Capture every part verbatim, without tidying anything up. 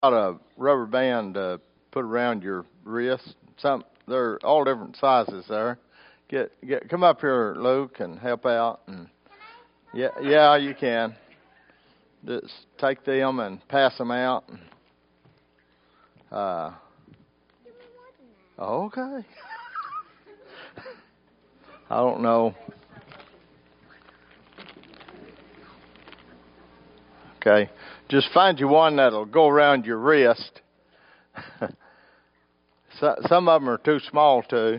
Got a rubber band uh, put around your wrist. Some they're all different sizes there. Get get come up here, Luke, and help out. And yeah, yeah, you can. Just take them and pass them out. Uh, okay. I don't know. Okay. Just find you one that'll go around your wrist. so, some of them are too small too.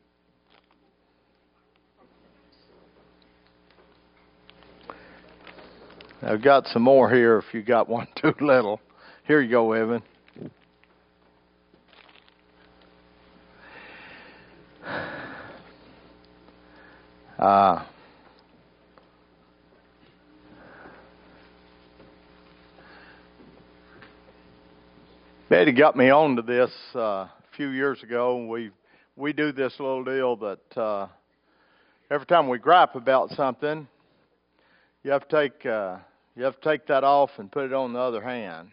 I've got some more here if you got one too little. Here you go, Evan. Uh, Betty got me onto this uh, a few years ago. We we do this little deal that uh, every time we gripe about something, you have to take uh, you have to take that off and put it on the other hand.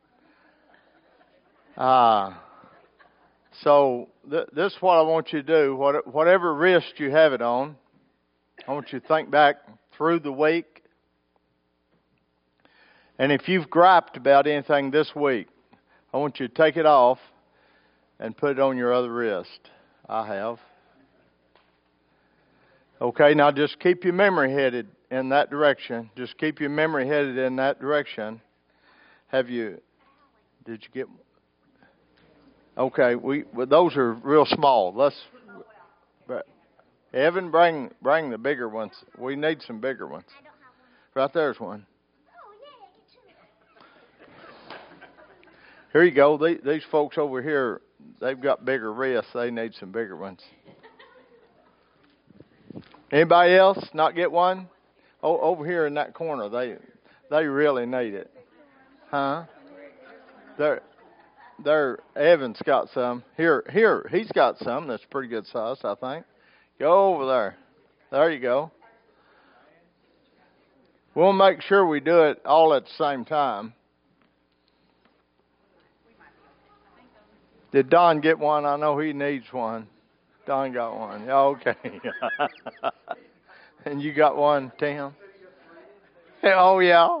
Uh, so th- this is what I want you to do. What, whatever wrist you have it on, I want you to think back through the week. And if you've griped about anything this week, I want you to take it off and put it on your other wrist. I have. Okay, now just keep your memory headed in that direction. Just keep your memory headed in that direction. Have you, did you get, okay, we well, those are real small. Let's, Evan, bring bring the bigger ones. We need some bigger ones. Right there's one. Here you go. These, these folks over here, they've got bigger wrists. They need some bigger ones. Anybody else not get one? Oh, over here in that corner, they they really need it. Huh? They're, they're, Evan's got some. Here, here, he's got some that's pretty good size, I think. Go over there. There you go. We'll make sure we do it all at the same time. Did Don get one? I know he needs one. Don got one. Yeah, okay. And you got one, Tim? Oh, yeah.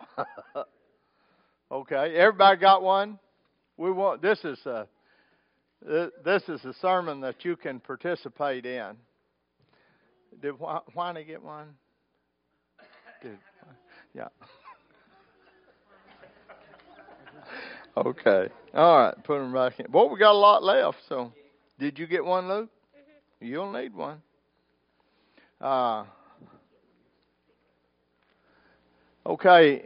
Okay. Everybody got one? We want. This is a this is a sermon that you can participate in. Did Whitey get one? Did, yeah. Okay. All right. Put them back in. Well, we got a lot left. So, did you get one, Luke? Mm-hmm. You'll need one. Uh, okay.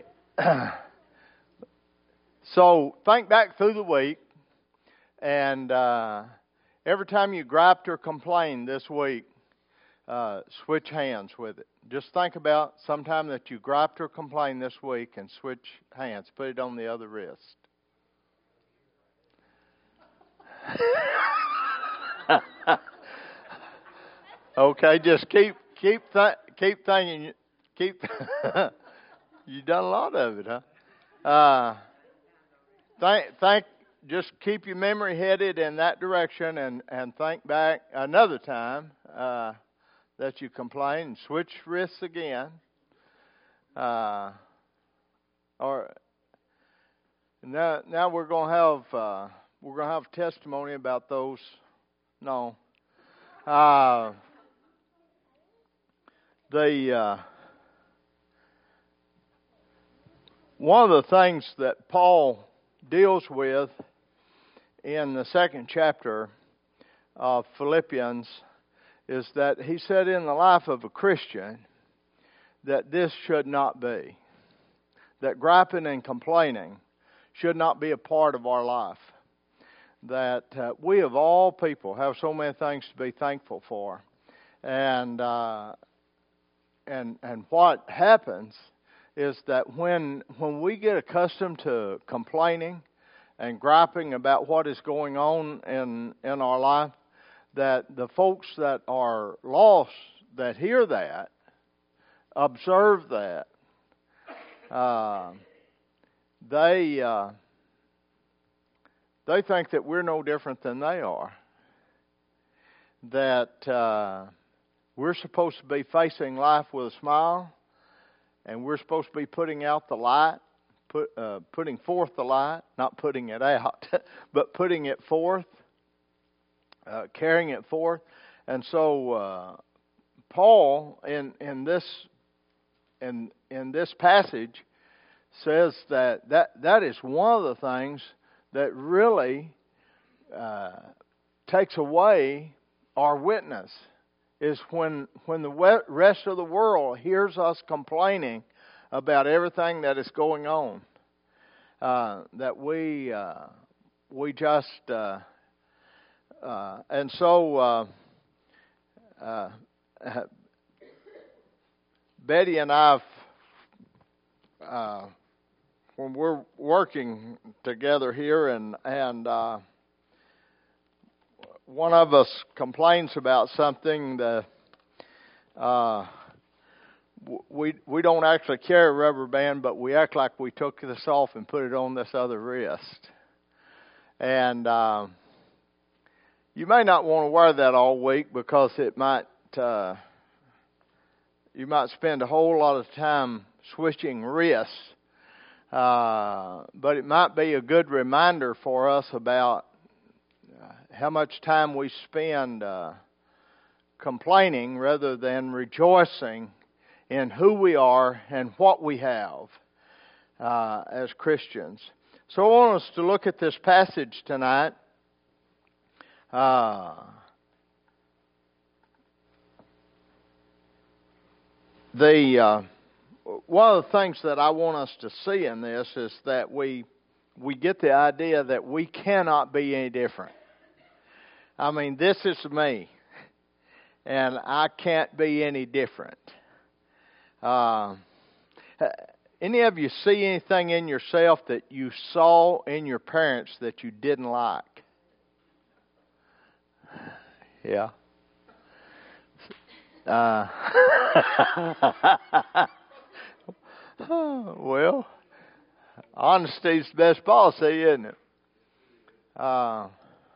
So, think back through the week, and uh, every time you griped or complained this week, uh, switch hands with it. Just think about sometime that you griped or complained this week and switch hands. Put it on the other wrist. Okay, just keep keep th- keep thinking. Keep. You done a lot of it, huh? Uh, think think. Just keep your memory headed in that direction, and and think back another time uh, that you complained, and switch wrists again. Uh, or now now we're gonna have. Uh, We're going to have testimony about those. No. Uh, the uh, one of the things that Paul deals with in the second chapter of Philippians is that he said in the life of a Christian that this should not be. That griping and complaining should not be a part of our life. That uh, we of all people have so many things to be thankful for, and uh, and and what happens is that when when we get accustomed to complaining and griping about what is going on in in our life, that the folks that are lost that hear that, observe that, uh, they. Uh, they think that we're no different than they are. That uh, we're supposed to be facing life with a smile, and we're supposed to be putting out the light, put, uh, putting forth the light, not putting it out, but putting it forth, uh, carrying it forth. And so uh, Paul, in in this in in this passage, says that, that that is one of the things that really uh, takes away our witness, is when when the rest of the world hears us complaining about everything that is going on, uh, that we uh, we just uh, uh, and so uh, uh, Betty and I, uh, when we're working together here, and and uh, one of us complains about something, the uh, we we don't actually carry a rubber band, but we act like we took this off and put it on this other wrist. And uh, you may not want to wear that all week, because it might uh, you might spend a whole lot of time switching wrists. Uh, but it might be a good reminder for us about how much time we spend uh, complaining rather than rejoicing in who we are and what we have uh, as Christians. So I want us to look at this passage tonight. Uh, the uh, one of the things that I want us to see in this is that we we get the idea that we cannot be any different. I mean, this is me, and I can't be any different. Uh, any of you see anything in yourself that you saw in your parents that you didn't like? Yeah. Uh, well, honesty's the best policy, isn't it? Uh,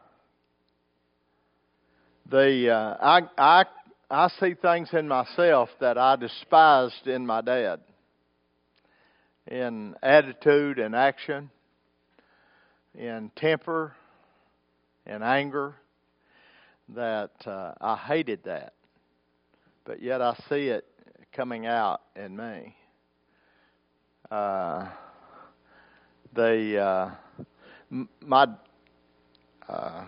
The uh, I I I see things in myself that I despised in my dad, in attitude and action, in temper and anger, that uh, I hated that, but yet I see it coming out in me. Uh, the uh, m- my. Uh,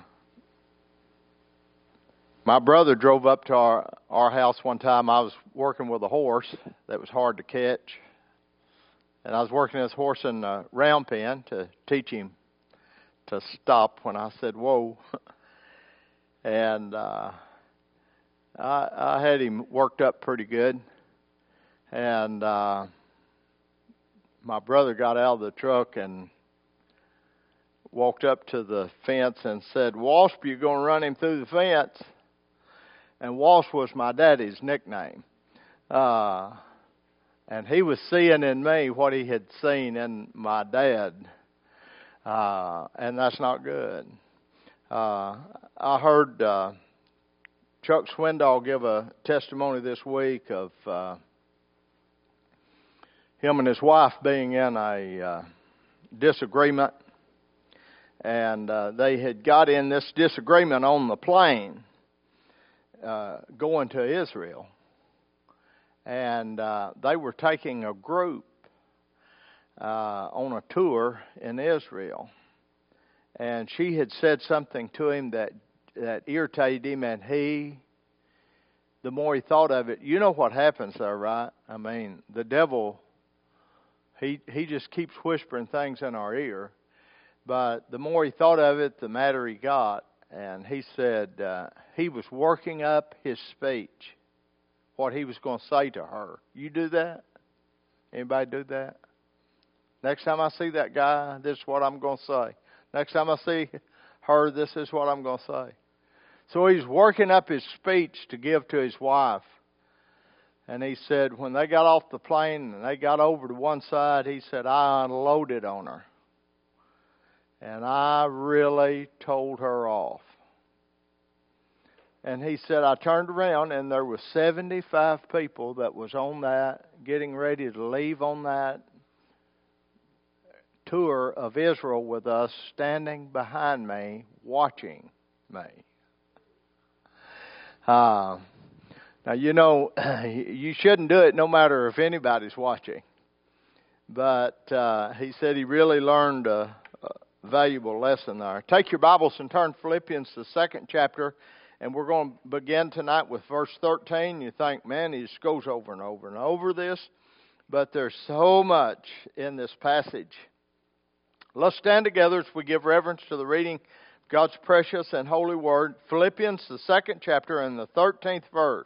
My brother drove up to our, our house one time. I was working with a horse that was hard to catch. And I was working this horse in a round pen to teach him to stop when I said, whoa. And uh, I, I had him worked up pretty good. And uh, my brother got out of the truck and walked up to the fence and said, Wasp, you're going to run him through the fence? And Wasp was my daddy's nickname. Uh, and he was seeing in me what he had seen in my dad. Uh, and that's not good. Uh, I heard uh, Chuck Swindoll give a testimony this week of uh, him and his wife being in a uh, disagreement. And uh, they had got in this disagreement on the plane. Uh, going to Israel, and uh, they were taking a group uh, on a tour in Israel, and she had said something to him that that irritated him, and he, the more he thought of it, you know what happens there, right? I mean, the devil, he he just keeps whispering things in our ear, but the more he thought of it, the madder he got. And he said uh, he was working up his speech, what he was going to say to her. You do that? Anybody do that? Next time I see that guy, this is what I'm going to say. Next time I see her, this is what I'm going to say. So he's working up his speech to give to his wife. And he said when they got off the plane and they got over to one side, he said, I unloaded on her. And I really told her off. And he said, I turned around and there were seventy-five people that was on that, getting ready to leave on that tour of Israel with us, standing behind me, watching me. Uh, now, you know, you shouldn't do it no matter if anybody's watching. But uh, he said he really learned a, a valuable lesson there. Take your Bibles and turn to Philippians, the second chapter. And we're going to begin tonight with verse thirteen. You think, man, he just goes over and over and over this. But there's so much in this passage. Let's stand together as we give reverence to the reading of God's precious and holy word. Philippians, the second chapter and the thirteenth verse.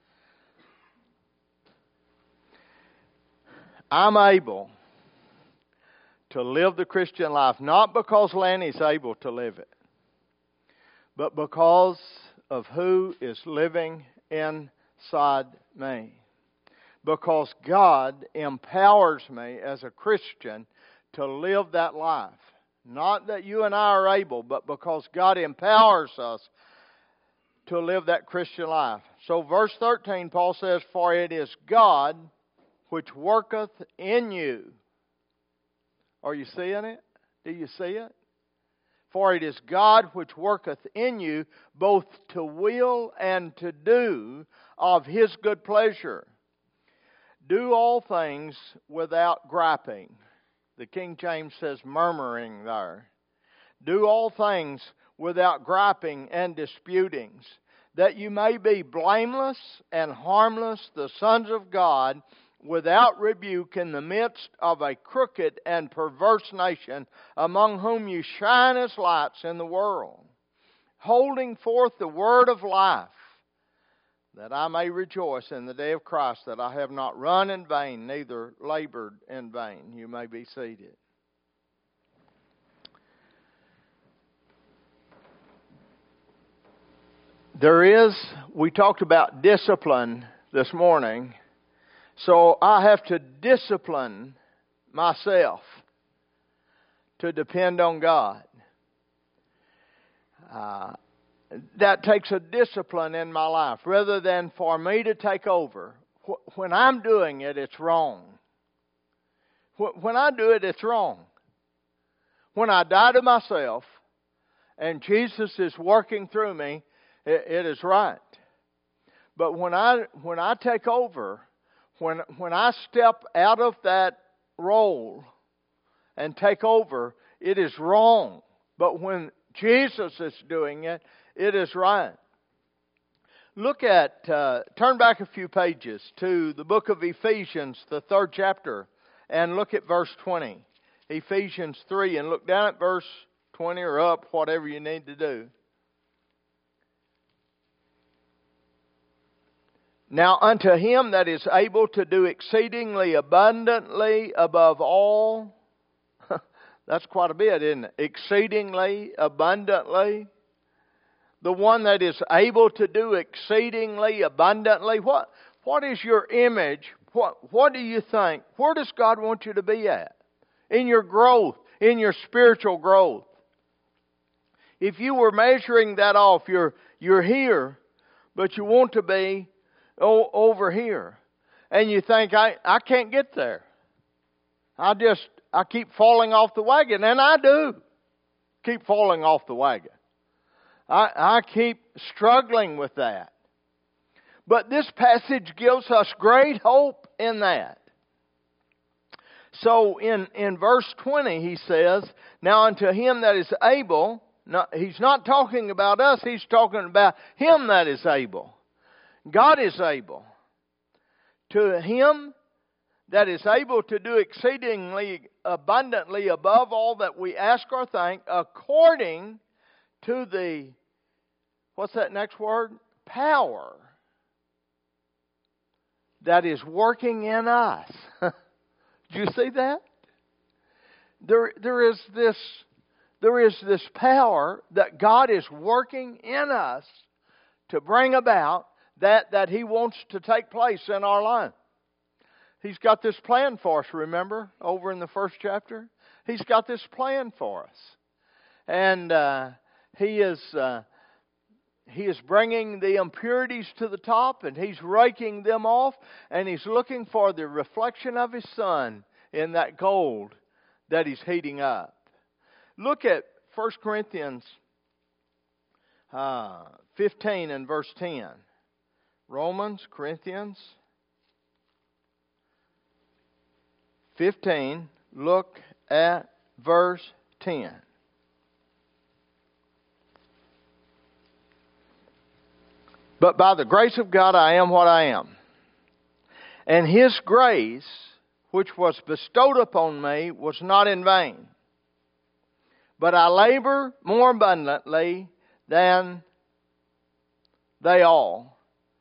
I'm able to live the Christian life, not because Lanny's able to live it, but because of who is living inside me. Because God empowers me as a Christian to live that life. Not that you and I are able, but because God empowers us to live that Christian life. So verse thirteen, Paul says, for it is God which worketh in you. Are you seeing it? Do you see it? For it is God which worketh in you both to will and to do of His good pleasure. Do all things without griping. The King James says murmuring there. Do all things without griping and disputings, that you may be blameless and harmless, the sons of God, without rebuke in the midst of a crooked and perverse nation, among whom you shine as lights in the world, holding forth the word of life, that I may rejoice in the day of Christ, that I have not run in vain, neither labored in vain. You may be seated. There is, we talked about discipline this morning. So I have to discipline myself to depend on God. Uh, that takes a discipline in my life rather than for me to take over. When I'm doing it, it's wrong. When I do it, it's wrong. When I die to myself and Jesus is working through me, it, it is right. But when I when I take over, When when I step out of that role and take over, it is wrong. But when Jesus is doing it, it is right. Look at, uh, turn back a few pages to the book of Ephesians, the third chapter, and look at verse twenty. Ephesians three, and look down at verse twenty or up, whatever you need to do. Now unto Him that is able to do exceedingly abundantly above all. That's quite a bit, isn't it? Exceedingly abundantly. The one that is able to do exceedingly abundantly. What, what is your image? What, what do you think? Where does God want you to be at? In your growth, in your spiritual growth. If you were measuring that off, you're, you're here, but you want to be Oh, over here. And you think, I, I can't get there. I just, I keep falling off the wagon. And I do keep falling off the wagon. I, I keep struggling with that. But this passage gives us great hope in that. So in, in verse twenty, he says, now unto Him that is able, not, he's not talking about us, he's talking about Him that is able. God is able. To Him that is able to do exceedingly abundantly above all that we ask or think, according to the, what's that next word? Power that is working in us. Did you see that? There, there is this, there is this power that God is working in us to bring about that, that He wants to take place in our life. He's got this plan for us, remember, over in the first chapter? He's got this plan for us. and uh, he is uh, he is bringing the impurities to the top, and he's raking them off, and he's looking for the reflection of his Son in that gold that he's heating up. Look at First Corinthians uh, fifteen and verse ten. Romans, Corinthians fifteen, look at verse ten. But by the grace of God I am what I am. And His grace, which was bestowed upon me, was not in vain. But I labor more abundantly than they all.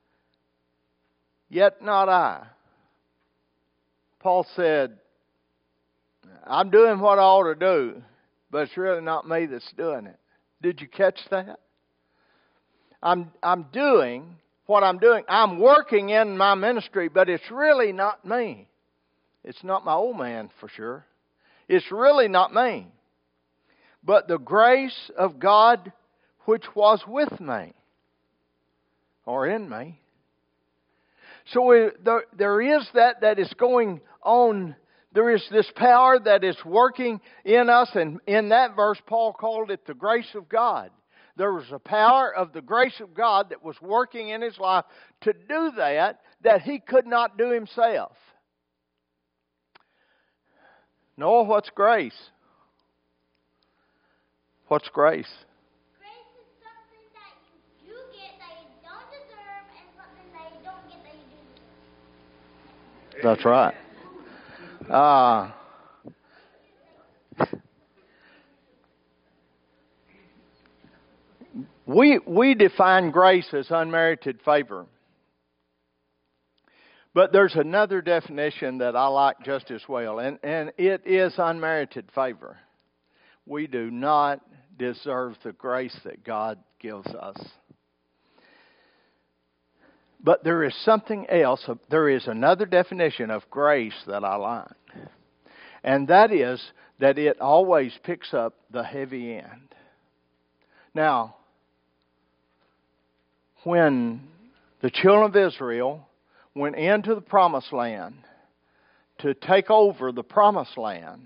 Yet not I. Paul said, I'm doing what I ought to do, but it's really not me that's doing it. Did you catch that? I'm I'm doing what I'm doing. I'm working in my ministry, but it's really not me. It's not my old man for sure. It's really not me. But the grace of God which was with me, or in me. So we, there, there is that that is going on. There is this power that is working in us. And in that verse, Paul called it the grace of God. There was a power of the grace of God that was working in his life to do that, that he could not do himself. Noah, what's grace? What's grace? That's right. Uh, we we define grace as unmerited favor. But there's another definition that I like just as well, and, and it is unmerited favor. We do not deserve the grace that God gives us. But there is something else. There is another definition of grace that I like. And that is that it always picks up the heavy end. Now, when the children of Israel went into the promised land to take over the promised land,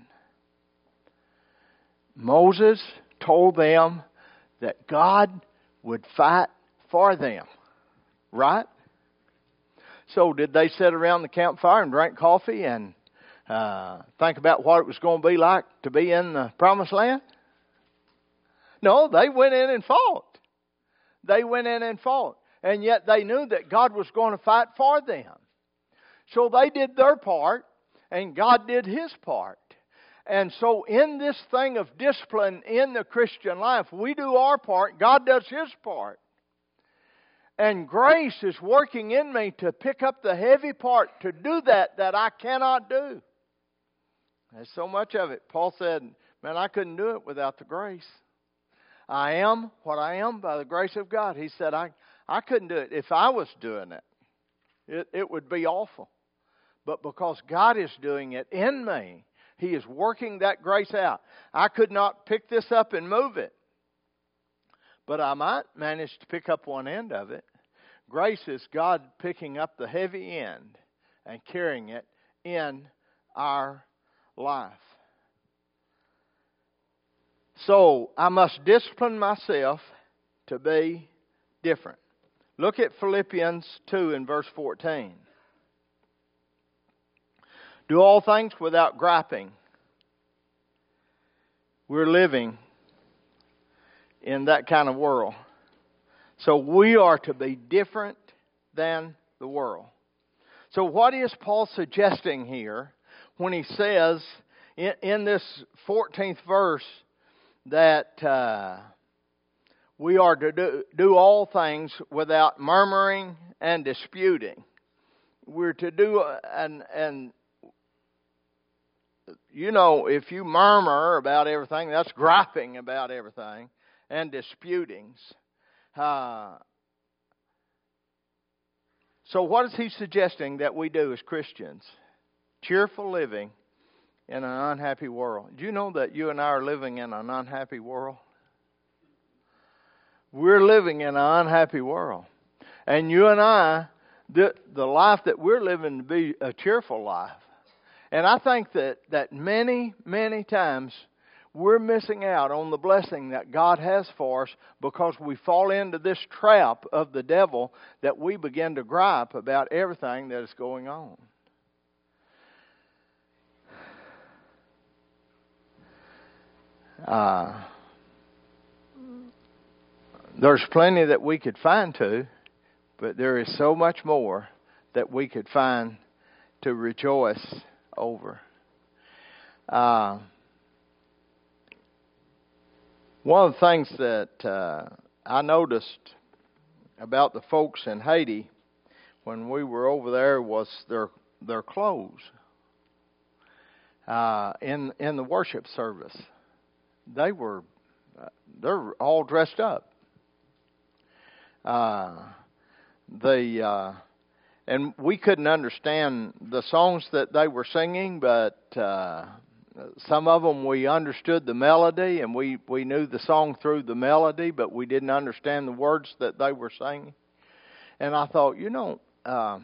Moses told them that God would fight for them. Right? So did they sit around the campfire and drink coffee and uh, think about what it was going to be like to be in the promised land? No, they went in and fought. They went in and fought. And yet they knew that God was going to fight for them. So they did their part and God did His part. And so in this thing of discipline in the Christian life, we do our part, God does His part. And grace is working in me to pick up the heavy part, to do that that I cannot do. There's so much of it. Paul said, man, I couldn't do it without the grace. I am what I am by the grace of God. He said, I, I couldn't do it. If I was doing it, it, it would be awful. But because God is doing it in me, He is working that grace out. I could not pick this up and move it. But I might manage to pick up one end of it. Grace is God picking up the heavy end and carrying it in our life. So I must discipline myself to be different. Look at Philippians two and verse fourteen. Do all things without griping. We're living in that kind of world. So we are to be different than the world. So what is Paul suggesting here when he says in, in this fourteenth verse that uh, we are to do, do all things without murmuring and disputing? We're to do, and and you know, if you murmur about everything, that's griping about everything. And disputings. Uh, so what is he suggesting that we do as Christians? Cheerful living in an unhappy world. Do you know that you and I are living in an unhappy world? we're living in an unhappy world. And you and I, the, the life that we're living to be a cheerful life. And I think that, that many, many times we're missing out on the blessing that God has for us because we fall into this trap of the devil that we begin to gripe about everything that is going on. Uh, there's plenty that we could find to, but there is so much more that we could find to rejoice over. Uh, one of the things that uh, I noticed about the folks in Haiti when we were over there was their their clothes. Uh, in in the worship service, they were uh, they're all dressed up. Uh, the uh, and we couldn't understand the songs that they were singing, but uh, some of them we understood the melody, and we, we knew the song through the melody, but we didn't understand the words that they were singing. And I thought, you know, uh,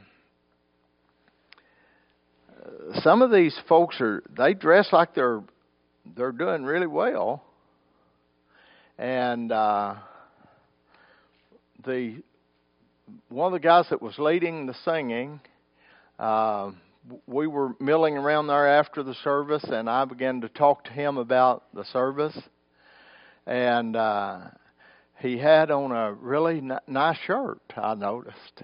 some of these folks are they dress like they're they're doing really well, and uh, the one of the guys that was leading the singing, uh, we were milling around there after the service, and I began to talk to him about the service. And uh, he had on a really n- nice shirt, I noticed.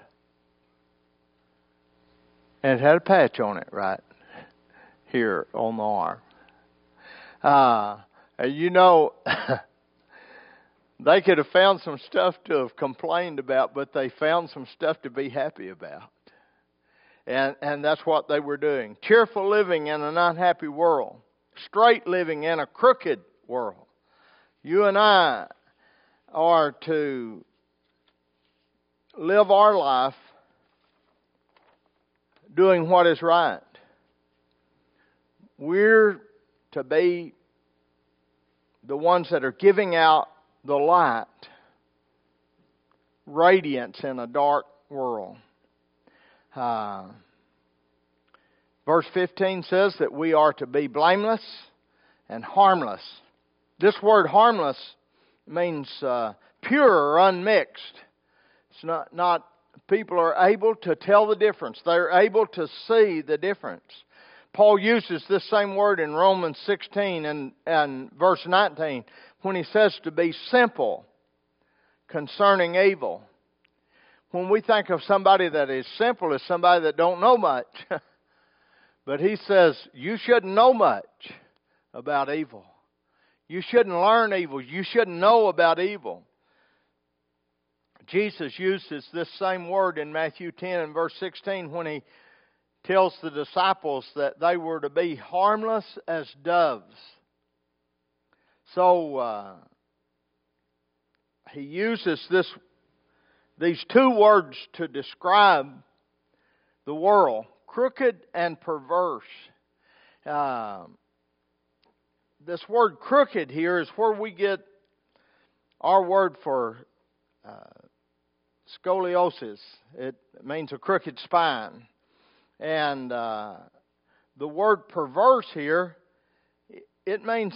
And it had a patch on it right here on the arm. Uh, you know, they could have found some stuff to have complained about, but they found some stuff to be happy about. And and that's what they were doing. Cheerful living in an unhappy world. Straight living in a crooked world. You and I are to live our life doing what is right. We're to be the ones that are giving out the light, radiance in a dark world. Uh, verse fifteen says that we are to be blameless and harmless. This word harmless means uh, pure or unmixed. It's not, not, people are able to tell the difference. They're able to see the difference. Paul uses this same word in Romans sixteen and, and verse nineteen when he says to be simple concerning evil. When we think of somebody that is simple as somebody that don't know much. But he says you shouldn't know much about evil. You shouldn't learn evil. You shouldn't know about evil. Jesus uses this same word in Matthew ten and verse sixteen when he tells the disciples that they were to be harmless as doves. So uh, he uses this these two words to describe the world, crooked and perverse. Uh, this word crooked here is where we get our word for uh, scoliosis. It means a crooked spine. And uh, the word perverse here, it means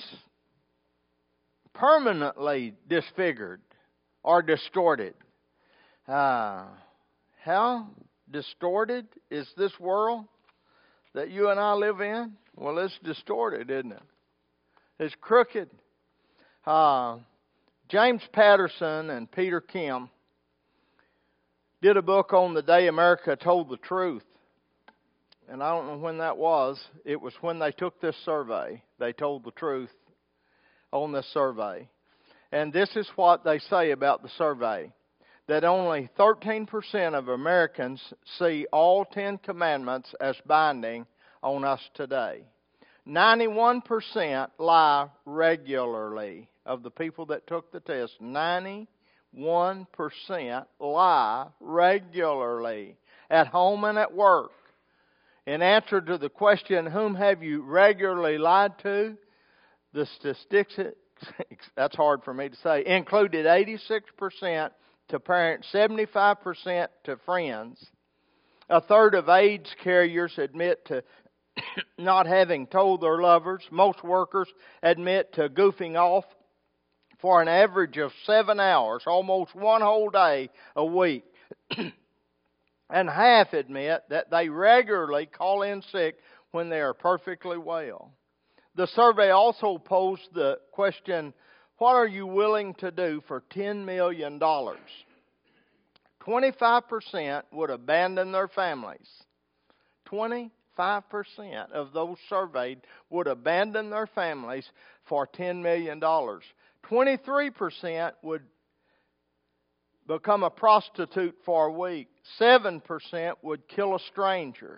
permanently disfigured or distorted. Uh, how distorted is this world that you and I live in? Well, it's distorted, isn't it? It's crooked. Uh, James Patterson and Peter Kim did a book on the day America told the truth. And I don't know when that was. It was when they took this survey. They told the truth on this survey. And this is what they say about the survey. That only thirteen percent of Americans see all Ten Commandments as binding on us today. ninety-one percent lie regularly of the people that took the test. ninety-one percent lie regularly at home and at work. In answer to the question, whom have you regularly lied to? The statistics, that's hard for me to say, included eighty-six percent to parents, seventy-five percent to friends. A third of AIDS carriers admit to not having told their lovers. Most workers admit to goofing off for an average of seven hours, almost one whole day a week. And half admit that they regularly call in sick when they are perfectly well. The survey also posed the question, what are you willing to do for ten million dollars? twenty-five percent would abandon their families. twenty-five percent of those surveyed would abandon their families for ten million dollars. twenty-three percent would become a prostitute for a week. seven percent would kill a stranger.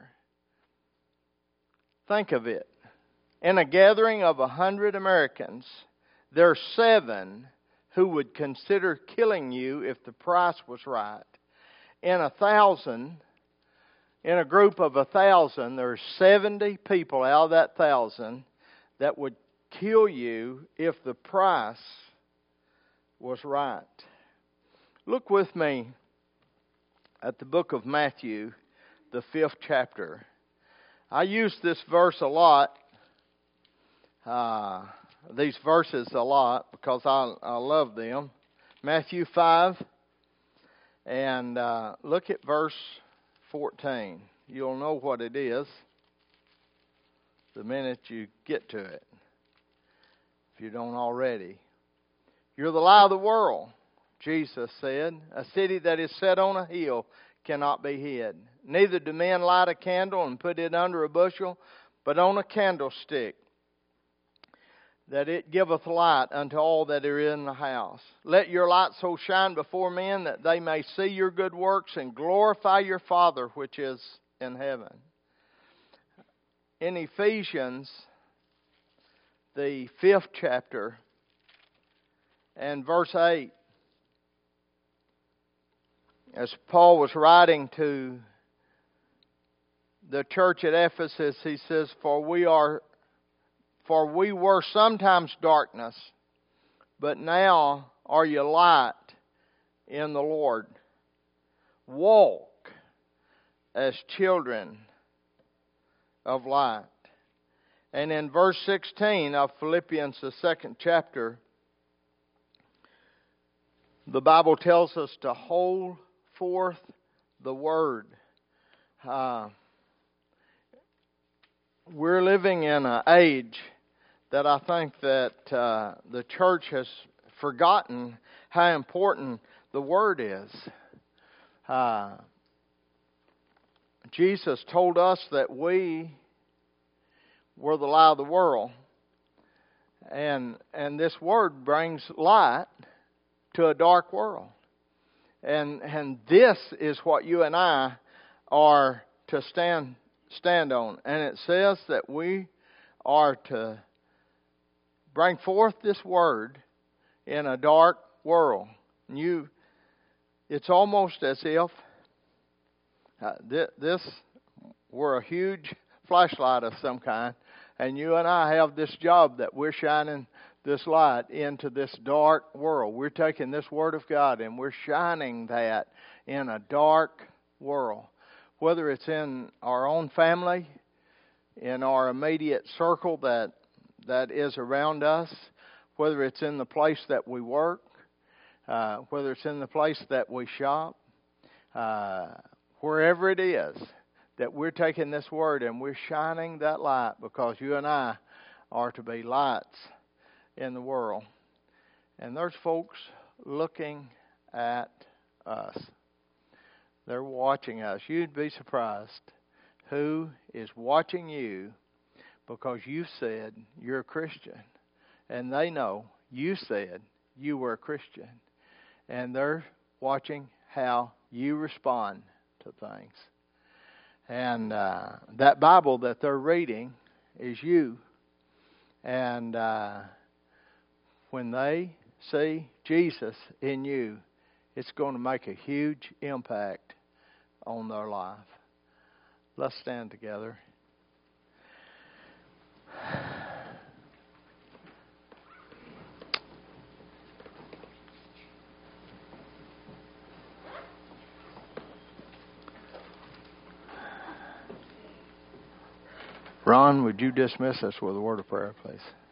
Think of it. In a gathering of a hundred Americans, there are seven who would consider killing you if the price was right. In a thousand, in a group of a thousand, there are seventy people out of that thousand that would kill you if the price was right. Look with me at the book of Matthew, the fifth chapter. I use this verse a lot, uh, these verses a lot, because I, I love them. Matthew five, and uh, look at verse fourteen. You'll know what it is the minute you get to it, if you don't already. You're the light of the world, Jesus said. A city that is set on a hill cannot be hid. Neither do men light a candle and put it under a bushel, but on a candlestick, that it giveth light unto all that are in the house. Let your light so shine before men that they may see your good works and glorify your Father which is in heaven. In Ephesians, the fifth chapter, and verse eight, as Paul was writing to the church at Ephesus, he says, For we are, for we were sometimes darkness, but now are you light in the Lord. Walk as children of light. And in verse sixteen of Philippians, the second chapter, the Bible tells us to hold forth the Word. Uh, we're living in an age that I think that uh, the church has forgotten how important the Word is. Uh, Jesus told us that we were the light of the world. And, and this Word brings light to a dark world. And and this is what you and I are to stand stand on. And it says that we are to bring forth this Word in a dark world. And you, it's almost as if uh, th- this were a huge flashlight of some kind, and you and I have this job that we're shining this light into this dark world. We're taking this Word of God and we're shining that in a dark world. Whether it's in our own family, in our immediate circle that that is around us, whether it's in the place that we work, uh, whether it's in the place that we shop, uh, wherever it is, that we're taking this Word and we're shining that light, because you and I are to be lights in the world. And there's folks looking at us. They're watching us. You'd be surprised who is watching you because you said you're a Christian. And they know you said you were a Christian. And they're watching how you respond to things. And uh, that Bible that they're reading is you. And uh, when they see Jesus in you, it's going to make a huge impact on their life. Let's stand together. Ron, would you dismiss us with a word of prayer, please?